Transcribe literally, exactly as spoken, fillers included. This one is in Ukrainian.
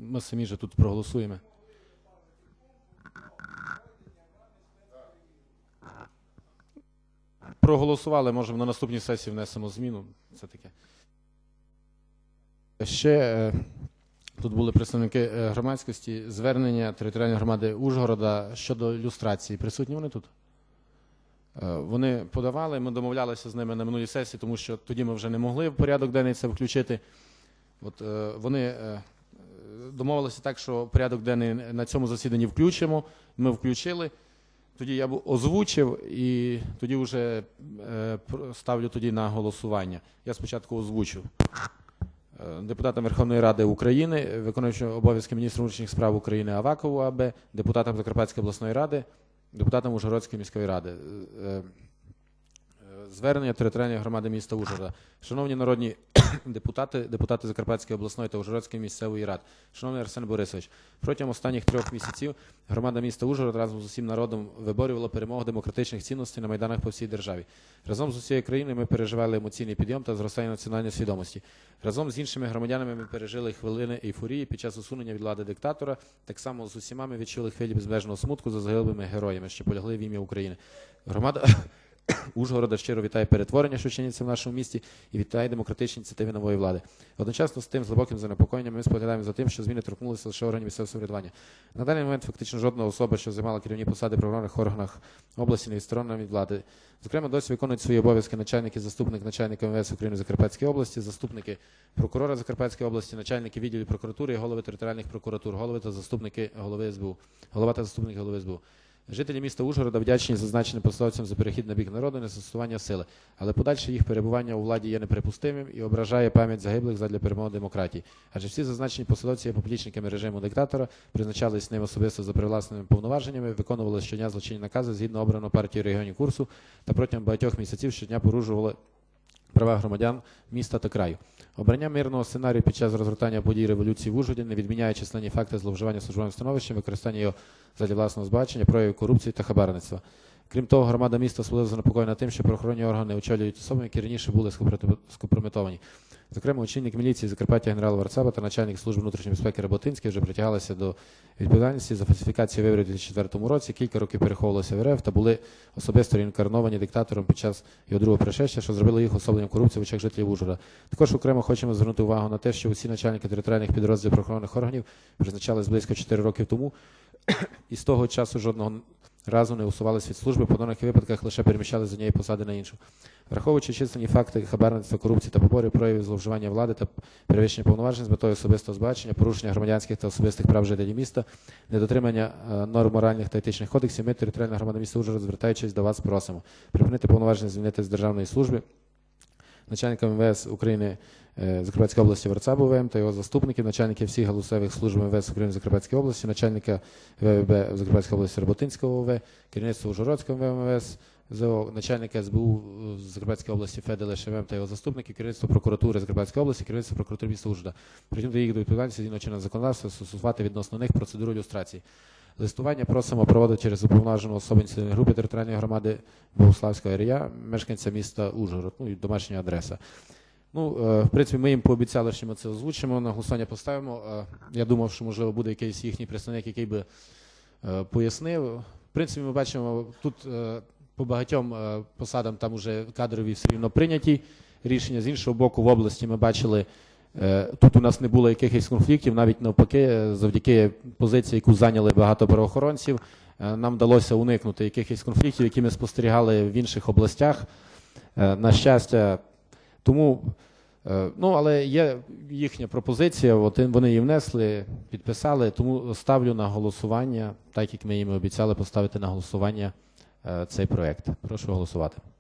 ми самі вже тут проголосуємо. Проголосували, може на наступній сесії внесемо зміну. Це таке. Ще тут були представники громадськості, звернення територіальної громади Ужгорода щодо люстрації. Присутні вони тут? Вони подавали, ми домовлялися з ними на минулій сесії, тому що тоді ми вже не могли в порядок денний це включити. От вони домовилися так, що порядок денний на цьому засіданні включимо. Ми включили. Тоді я б озвучив і тоді вже ставлю тоді на голосування. Я спочатку озвучу. Депутатам Верховної Ради України, виконуючим обов'язки міністра внутрішніх справ України Авакову А Б, депутатам Закарпатської обласної ради, депутатам Ужгородської міської ради. Звернення територіальної громади міста Ужгорода. Шановні народні депутати, депутати Закарпатської обласної та Ужгородської місцевої рад, шановний Арсен Борисович, протягом останніх трьох місяців громада міста Ужгород разом з усім народом виборювала перемогу демократичних цінностей на майданах по всій державі. Разом з усією країною ми переживали емоційний підйом та зростання національної свідомості. Разом з іншими громадянами ми пережили хвилини ейфорії під час усунення від влади диктатора. Так само з усіма ми відчули хвилі безмежного смутку за загиблими героями, що полягли в ім'я України. Громада Ужгорода щиро вітає перетворення, що чиниться в нашому місті, і вітає демократичні ініціативи нової влади. Одночасно з тим, з глибоким занепокоєнням, ми споглядаємо за тим, що зміни торкнулися лише органів місцевого самоврядування. На даний момент фактично жодна особа, що займала керівні посади в правоохоронних органах області, не відсторонена від влади. Зокрема, досі виконують свої обов'язки начальники, заступник начальника Ем Ве Ес України в Закарпатській області, заступники прокурора Закарпатської області, начальники відділів прокуратури і голови територіальних прокуратур, голови та заступники голови Ес Бе У, голова та заступники голови Ес Бе У. Жителі міста Ужгорода вдячні зазначеним посадовцям за перехід на бік народу і незастосування сили, але подальше їх перебування у владі є неприпустимим і ображає пам'ять загиблих задля перемоги демократії. Адже всі зазначені посадовці є поплічниками режиму диктатора, призначались ним особисто за привласними повноваженнями, виконували щодня злочинні накази згідно обраного партією регіонів курсу та протягом багатьох місяців щодня порушували права громадян міста та краю. Обрання мирного сценарію під час розгортання подій революції в Ужгороді, не відміняє численні факти зловживання службовим становищем, використання його задля власного збагачення, проявів корупції та хабарництва. Крім того, громада міста особливо занепокоєна тим, що правоохоронні органи очолюють особи, які раніше були скомпрометовані. Зокрема, очільник міліції Закарпаття генерал Варцаба та начальник служби внутрішньої безпеки Работинський вже притягалися до відповідальності за фальсифікацію виборів у дві тисячі четвертому році, кілька років переховувалися в Ер Еф та були особисто реінкарновані диктатором під час його другого пришестя, що зробило їх особленням корупції в очах жителів Ужгорода. Також окремо хочемо звернути увагу на те, що усі начальники територіальних підрозділів правоохоронних органів призначались близько чотири років тому, і з того часу жодного разу не усувалися від служби, по даних випадках лише переміщали з однієї посади на іншу. Враховуючи численні факти хабарництва, корупції та поборів, проявів зловживання влади та перевищення повноважень з метою особистого збагачення, порушення громадянських та особистих прав жителів міста, недотримання норм моральних та етичних кодексів, ми, територіальна громада міста Ужгород, звертаючись до вас, просимо припинити повноваження, звільнити з державної служби начальника Ем Ве Ес України Закарпатської області Варцабу В М та його заступників, начальників всіх галузевих служб Ем Ве Ес України Закарпатської області, начальника Ве Ве Бе в Закарпатській області Работинського О В, керівництво Ужгородського Ем Ве Ес, начальника Ес Бе У в Закарпатській області Феделеш Ем Ем та його заступників, керівництво прокуратури Закарпатської області, керівництво прокуратури міста Ужгорода. Притягнути їх до відповідальності згідно чинного законодавства, застосувати відносно них процедуру люстрації. Листування просимо проводити через уповноважену особу ініціативної групи територіальної громади Богуславського Ер Я, мешканця міста Ужгород, ну і домашня адреса. Ну, в принципі, ми їм пообіцяли, що ми це озвучимо, на голосування поставимо. Я думав, що, можливо, буде якийсь їхній представник, який би пояснив. В принципі, ми бачимо, тут по багатьом посадам там вже кадрові все рівно прийняті рішення. З іншого боку, в області ми бачили, тут у нас не було якихось конфліктів, навіть навпаки, завдяки позиції, яку зайняли багато правоохоронців, нам вдалося уникнути якихось конфліктів, які ми спостерігали в інших областях. На щастя, тому, ну, але є їхня пропозиція, от вони її внесли, підписали, тому ставлю на голосування, так як ми їм обіцяли поставити на голосування цей проєкт. Прошу голосувати.